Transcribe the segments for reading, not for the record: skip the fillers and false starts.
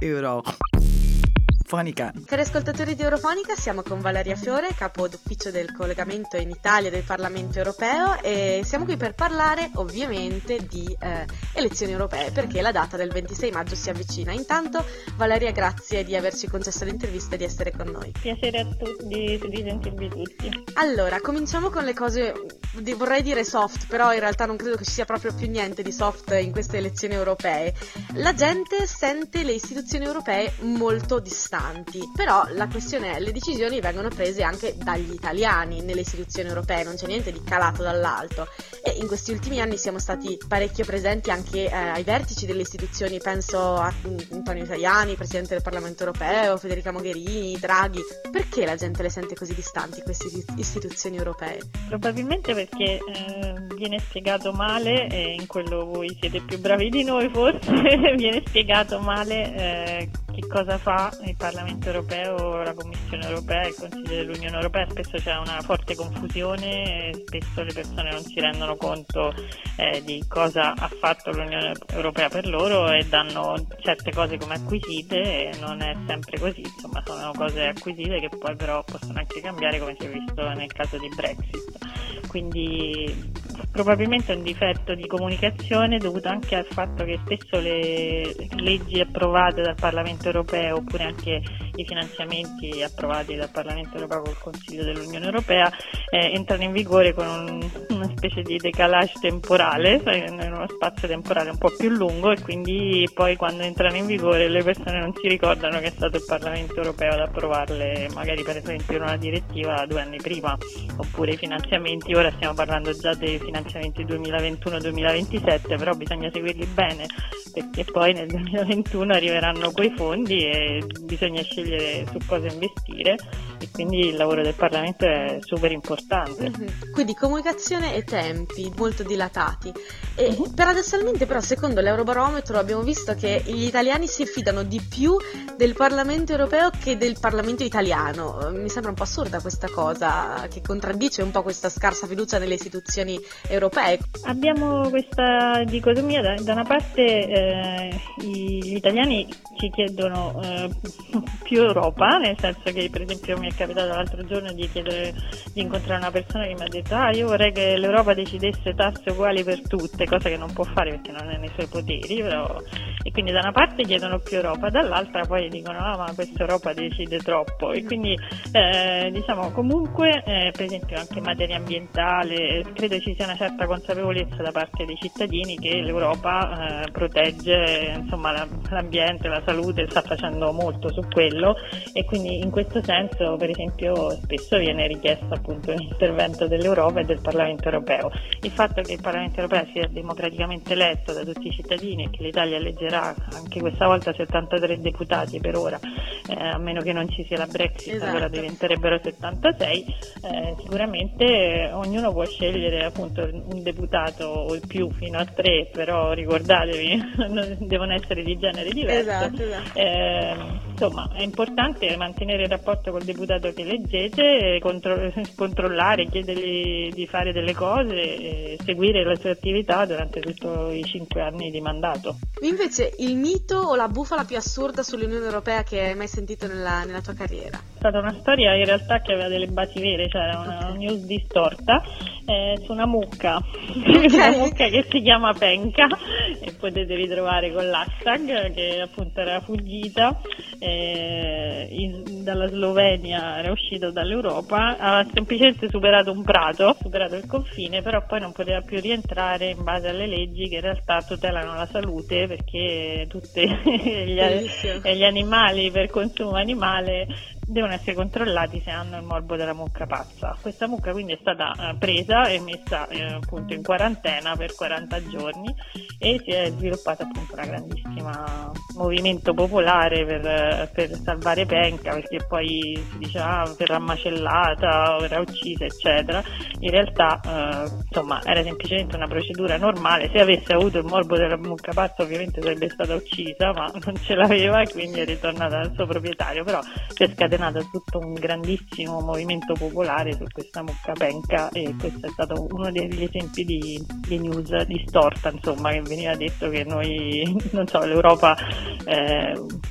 Eurofonica. Cari ascoltatori di Eurofonica, siamo con Valeria Fiore, capo d'ufficio del collegamento in Italia del Parlamento Europeo, e siamo qui per parlare ovviamente di elezioni europee, perché la data del 26 maggio si avvicina. Intanto Valeria, grazie di averci concesso l'intervista e di essere con noi. Piacere a tutti di sentirvi tutti. Allora, cominciamo con le cose, vorrei dire soft, però in realtà non credo che ci sia proprio più niente di soft in queste elezioni europee. La gente sente le istituzioni europee molto distanti, però la questione è: le decisioni vengono prese anche dagli italiani nelle istituzioni europee, non c'è niente di calato dall'alto, e in questi ultimi anni siamo stati parecchio presenti anche ai vertici delle istituzioni, penso a Antonio Tajani, Presidente del Parlamento Europeo, Federica Mogherini, Draghi. Perché la gente le sente così distanti queste istituzioni europee? Probabilmente perché viene spiegato male, e in quello voi siete più bravi di noi forse, viene spiegato male che cosa fa il Parlamento Europeo, la Commissione Europea e il Consiglio dell'Unione Europea. Spesso c'è una forte confusione, spesso le persone non si rendono conto di cosa ha fatto l'Unione Europea per loro e danno certe cose come acquisite, e non è sempre così, insomma sono cose acquisite che poi però possono anche cambiare, come si è visto nel caso di Brexit. Quindi probabilmente è un difetto di comunicazione dovuto anche al fatto che spesso le leggi approvate dal Parlamento Europeo, oppure anche i finanziamenti approvati dal Parlamento Europeo col Consiglio dell'Unione Europea, entrano in vigore con una specie di decalage temporale, in uno spazio temporale un po' più lungo, e quindi poi quando entrano in vigore le persone non si ricordano che è stato il Parlamento Europeo ad approvarle, magari per esempio una direttiva 2 anni prima, oppure i finanziamenti. Ora stiamo parlando già dei finanziamenti 2021-2027, però bisogna seguirli bene, perché poi nel 2021 arriveranno quei fondi e bisogna scegliere su cosa investire, e quindi il lavoro del Parlamento è super importante. Quindi comunicazione e tempi molto dilatati. E paradossalmente però, secondo l'Eurobarometro, abbiamo visto che gli italiani si fidano di più del Parlamento Europeo che del Parlamento italiano. Mi sembra un po' assurda questa cosa, che contraddice un po' questa scarsa fiducia nelle istituzioni europee. Abbiamo questa dicotomia: da una parte gli italiani ci chiedono più Europa, nel senso che per esempio mi è capitato l'altro giorno di incontrare una persona che mi ha detto: io vorrei che l'Europa decidesse tasse uguali per tutte, cosa che non può fare perché non è nei suoi poteri, però. E quindi da una parte chiedono più Europa, dall'altra poi dicono ma questa Europa decide troppo, e quindi diciamo comunque per esempio anche in materia ambientale credo ci sia una certa consapevolezza da parte dei cittadini che l'Europa protegge insomma l'ambiente, la salute, sta facendo molto su quello, e quindi in questo senso per esempio spesso viene richiesto appunto l'intervento dell'Europa e del Parlamento Europeo. Il fatto che il Parlamento Europeo sia democraticamente eletto da tutti i cittadini e che l'Italia eleggerà anche questa volta 73 deputati per ora, a meno che non ci sia la Brexit, esatto. Allora diventerebbero 76, sicuramente ognuno può scegliere appunto un deputato o il più fino a 3, però ricordatevi devono essere di genere diverso. Esatto. Insomma è importante mantenere il rapporto col deputato che eleggete, controllare, chiedergli di fare delle cose, seguire le sue attività durante tutti i 5 anni di mandato. Invece il mito o la bufala più assurda sull'Unione Europea che hai mai sentito nella tua carriera? È stata una storia in realtà che aveva delle basi vere, cioè era una news distorta su una mucca, una mucca che si chiama Penka, e potete ritrovare con l'hashtag, che appunto era fuggita dalla Slovenia, era uscito dall'Europa, ha semplicemente superato un prato, superato il confine, però poi non poteva più rientrare in base alle leggi che in realtà tutelano la salute, perché tutti gli animali per consumo animale devono essere controllati se hanno il morbo della mucca pazza. Questa mucca quindi è stata presa e messa appunto in quarantena per 40 giorni, e si è sviluppata appunto una grandissima movimento popolare per salvare Penka, perché poi si diceva verrà macellata, verrà uccisa eccetera. In realtà insomma era semplicemente una procedura normale. Se avesse avuto il morbo della mucca pazza ovviamente sarebbe stata uccisa, ma non ce l'aveva e quindi è ritornata al suo proprietario. Però si è scatenato tutto un grandissimo movimento popolare su questa mucca Penka, e questo è stato uno degli esempi di news distorta, insomma, che veniva detto che noi, non so, l'Europa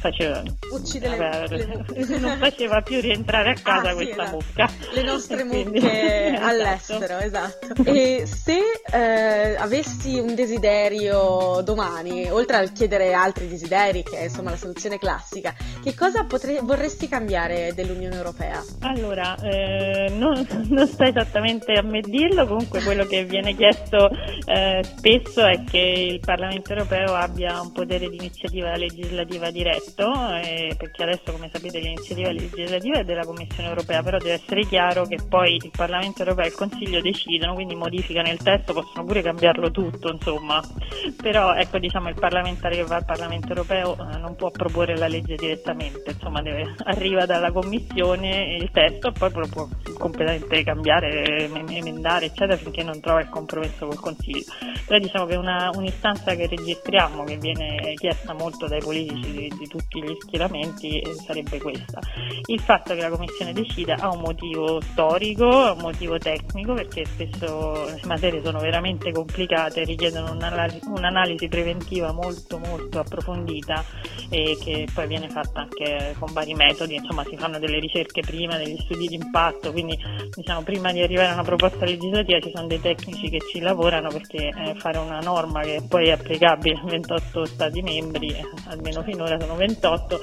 uccide non faceva più rientrare a casa questa esatto. mucca. Le nostre mucche all'estero, esatto. E se avessi un desiderio domani, oltre a chiedere altri desideri, che è insomma la soluzione classica, che cosa vorresti cambiare dell'Unione Europea? Allora, non sta esattamente a me dirlo, comunque quello che viene chiesto spesso è che il Parlamento Europeo abbia un potere di iniziativa legislativa diretto, perché adesso, come sapete, l'iniziativa legislativa è della Commissione Europea, però deve essere chiaro che poi il Parlamento Europeo e il Consiglio decidono, quindi modificano il testo, possono pure cambiarlo tutto, insomma, però ecco, diciamo, il parlamentare che va al Parlamento Europeo non può proporre la legge direttamente, insomma, arriva dalla Commissione il testo e poi lo può completamente cambiare, emendare, eccetera, finché non trova il compromesso col Consiglio. Però diciamo che un'istanza che registriamo, che viene chiesta molto dai politici di tutti gli schieramenti, sarebbe questa. Il fatto che la Commissione decida ha un motivo storico, ha un motivo tecnico, perché spesso le materie sono veramente complicate, richiedono un'analisi preventiva molto molto approfondita e che poi viene fatta anche con vari metodi, insomma si fanno delle ricerche prima, degli studi di impatto, quindi diciamo prima di arrivare a una proposta legislativa ci sono dei tecnici che ci lavorano, perché fare una norma che poi è applicabile a 28 Stati membri, almeno finora sono 28,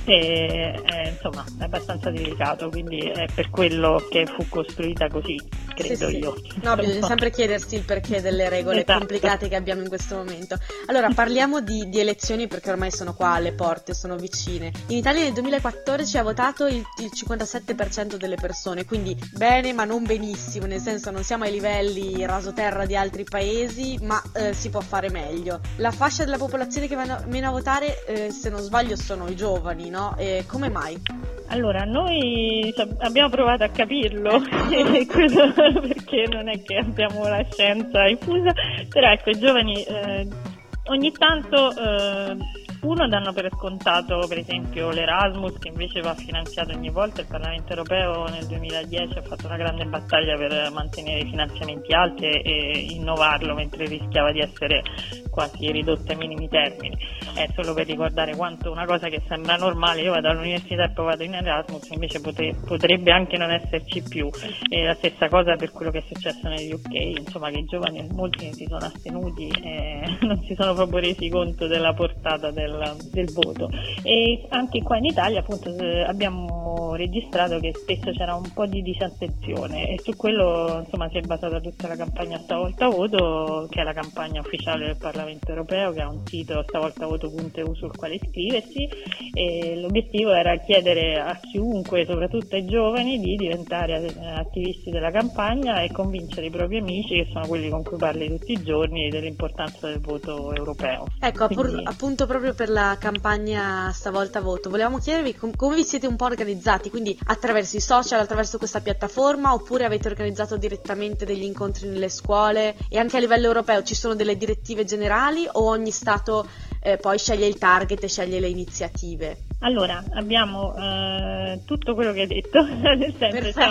insomma è abbastanza delicato, quindi è per quello che fu costruita così, credo io. No, bisogna sempre chiedersi il perché delle regole complicate che abbiamo in questo momento. Allora, parliamo di elezioni, perché ormai sono qua alle porte, sono vicine. In Italia nel 2014 ha votato il 57% delle persone, quindi bene ma non benissimo, nel senso non siamo ai livelli rasoterra di altri paesi, ma si può fare meglio. La fascia della popolazione che va meno a votare, se non sbaglio, sono i giovani, no? Come mai? Allora, noi abbiamo provato a capirlo, perché non è che abbiamo la scienza infusa, però ecco, i giovani ogni tanto uno danno per scontato, per esempio l'Erasmus, che invece va finanziato ogni volta. Il Parlamento Europeo nel 2010 ha fatto una grande battaglia per mantenere i finanziamenti alti e innovarlo, mentre rischiava di essere quasi ridotto ai minimi termini. È solo per ricordare quanto una cosa che sembra normale, io vado all'università e poi vado in Erasmus, invece potrebbe anche non esserci più. E la stessa cosa per quello che è successo negli UK, insomma, che i giovani molti si sono astenuti e non si sono proprio resi conto della portata del voto. E anche qua in Italia appunto abbiamo registrato che spesso c'era un po' di disattenzione, e su quello insomma si è basata tutta la campagna Stavolta Voto, che è la campagna ufficiale del Parlamento Europeo, che ha un sito stavoltavoto.eu sul quale iscriversi, e l'obiettivo era chiedere a chiunque, soprattutto ai giovani, di diventare attivisti della campagna e convincere i propri amici, che sono quelli con cui parli tutti i giorni, dell'importanza del voto europeo. Ecco, appunto proprio per la campagna Stavolta Voto volevamo chiedervi come vi siete un po' organizzati, quindi attraverso i social, attraverso questa piattaforma, oppure avete organizzato direttamente degli incontri nelle scuole, e anche a livello europeo ci sono delle direttive generali, o ogni Stato poi sceglie il target e sceglie le iniziative? Allora, abbiamo tutto quello che hai detto, nel senso c'è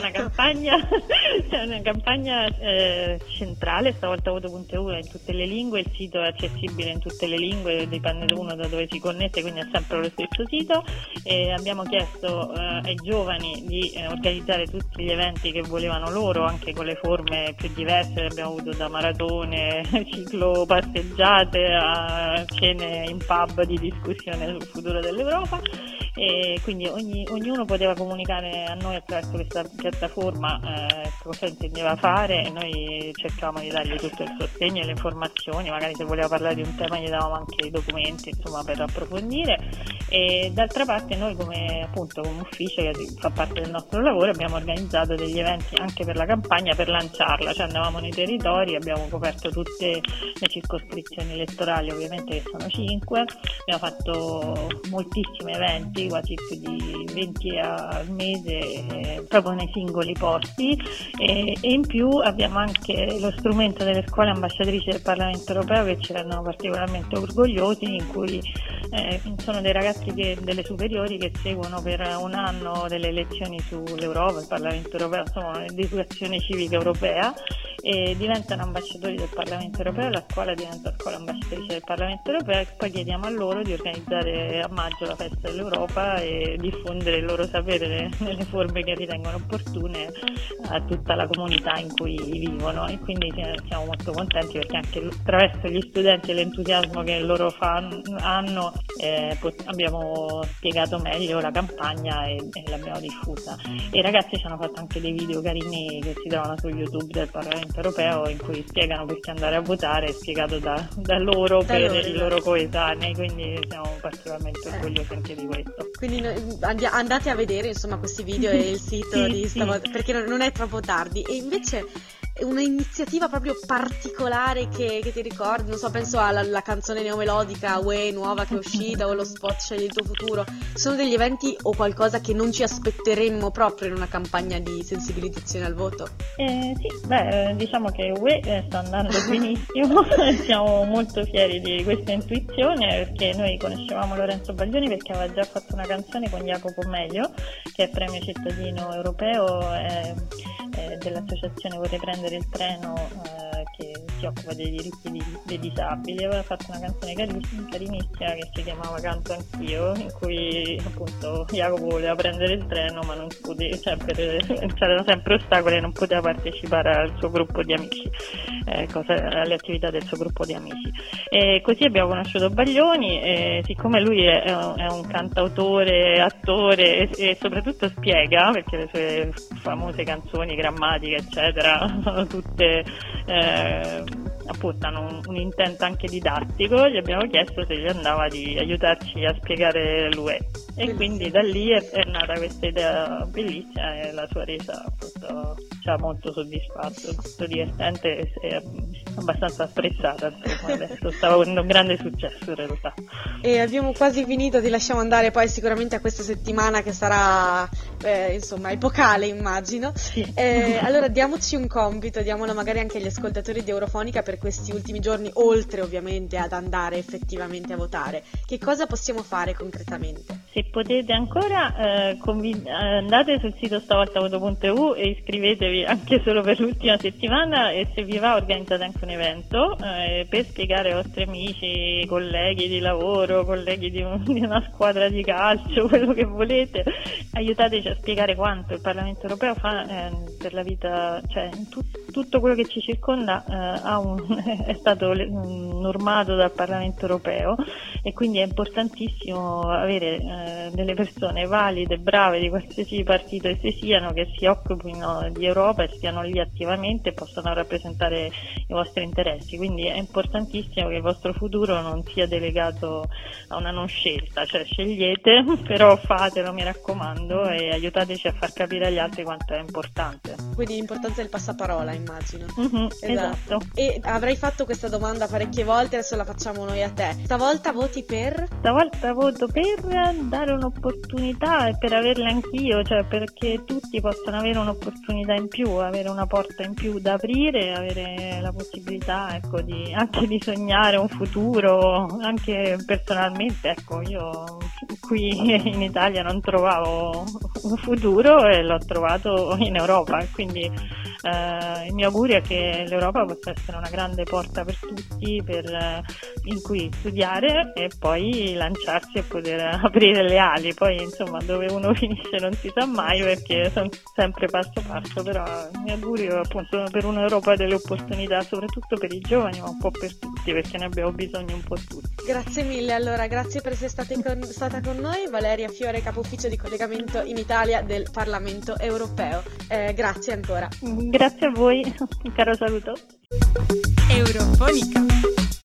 una campagna centrale, stavoltavoto.eu è in tutte le lingue, il sito è accessibile in tutte le lingue, dipende da uno da dove si connette, quindi è sempre lo stesso sito, e abbiamo chiesto ai giovani di organizzare tutti gli eventi che volevano loro, anche con le forme più diverse, abbiamo avuto da maratone, ciclo passeggiate, a cene in pub di discussione sul futuro dell'Europa. E quindi ognuno poteva comunicare a noi attraverso questa piattaforma cosa intendeva fare, e noi cercavamo di dargli tutto il sostegno e le informazioni, magari se voleva parlare di un tema gli davamo anche i documenti, insomma, per approfondire. E d'altra parte noi come ufficio che fa parte del nostro lavoro abbiamo organizzato degli eventi anche per la campagna, per lanciarla, cioè andavamo nei territori, abbiamo coperto tutte le circoscrizioni elettorali, ovviamente che sono 5, abbiamo fatto moltissimi eventi, quasi più di 20 al mese, proprio nei singoli posti, e in più abbiamo anche lo strumento delle scuole ambasciatrici del Parlamento Europeo, che ci rendono particolarmente orgogliosi, in cui sono dei ragazzi delle superiori che seguono per un anno delle lezioni sull'Europa, il Parlamento Europeo, insomma un'educazione civica europea, e diventano ambasciatori del Parlamento europeo, la scuola diventa scuola ambasciatrice del Parlamento europeo e poi chiediamo a loro di organizzare a maggio la festa dell'Europa e diffondere il loro sapere nelle forme che ritengono opportune a tutta la comunità in cui vivono, e quindi siamo molto contenti perché anche attraverso gli studenti e l'entusiasmo che loro hanno abbiamo spiegato meglio la campagna e l'abbiamo diffusa. E i ragazzi ci hanno fatto anche dei video carini che si trovano su YouTube del Parlamento europeo in cui spiegano perché andare a votare, spiegato da loro per i loro coetanei, quindi siamo particolarmente orgogliosi anche di questo. Quindi andate a vedere insomma questi video e il sito di stavolta, perché non è troppo tardi. E invece un'iniziativa proprio particolare che ti ricordi, non so, penso alla canzone neomelodica Uè nuova che è uscita o lo spot Scegli il tuo futuro, sono degli eventi o qualcosa che non ci aspetteremmo proprio in una campagna di sensibilizzazione al voto? Diciamo che Uè sta andando benissimo, siamo molto fieri di questa intuizione perché noi conoscevamo Lorenzo Baglioni perché aveva già fatto una canzone con Jacopo Meglio, che è premio cittadino europeo dell'associazione Vorrei prendere il treno, che si occupa dei diritti dei disabili. Aveva fatto una canzone carinissima che si chiamava Canto Anch'io, in cui appunto Jacopo voleva prendere il treno ma non poteva, c'erano sempre ostacoli e non poteva partecipare al suo gruppo di amici, alle attività del suo gruppo di amici. E così abbiamo conosciuto Baglioni e siccome lui è un cantautore, attore e soprattutto spiega, perché le sue famose canzoni, grammatica eccetera sono tutte appunto hanno un intento anche didattico, gli abbiamo chiesto se gli andava di aiutarci a spiegare l'UE e quindi da lì è nata questa idea bellissima e la sua resa appunto ci ha molto soddisfatto, molto divertente e abbastanza stressata, insomma adesso sta avendo un grande successo in realtà. E abbiamo quasi finito, ti lasciamo andare poi sicuramente a questa settimana che sarà insomma epocale immagino. Sì. Allora diamoci un compito, diamolo magari anche agli ascoltatori di Eurofonica per questi ultimi giorni, oltre ovviamente ad andare effettivamente a votare. Che cosa possiamo fare concretamente? Se potete ancora andate sul sito stavoltavoto.eu e iscrivetevi anche solo per l'ultima settimana e se vi va organizzate anche un evento per spiegare ai vostri amici, colleghi di lavoro, colleghi di una squadra di calcio, quello che volete, aiutateci a spiegare quanto il Parlamento europeo fa per la vita, cioè tutto quello che ci circonda è stato normato dal Parlamento europeo e quindi è importantissimo avere delle persone valide, brave di qualsiasi partito esse siano, che si occupino di Europa e stiano lì attivamente e possano rappresentare i vostri interessi, quindi è importantissimo che il vostro futuro non sia delegato a una non scelta, cioè scegliete, però fatelo mi raccomando e aiutateci a far capire agli altri quanto è importante. Quindi l'importanza del passaparola immagino. Esatto. E avrai fatto questa domanda parecchie volte, adesso la facciamo noi a te. Stavolta voti per? Stavolta voto per dare un'opportunità e per averla anch'io, cioè perché tutti possano avere un'opportunità in più, avere una porta in più da aprire, avere la possibilità anche di sognare un futuro, anche personalmente, io qui in Italia non trovavo un futuro e l'ho trovato in Europa e quindi il mio augurio è che l'Europa possa essere una grande porta per tutti in cui studiare e poi lanciarsi e poter aprire le ali, poi insomma dove uno finisce non si sa mai perché sono sempre passo passo, però il mio augurio appunto per un'Europa delle opportunità soprattutto per i giovani ma un po' per tutti perché ne abbiamo bisogno un po' tutti. Grazie mille, allora grazie per essere stata con noi Valeria Fiore, capo ufficio di collegamento in Italia del Parlamento europeo. Grazie ancora. Grazie a voi, un caro saluto. Eurofonica.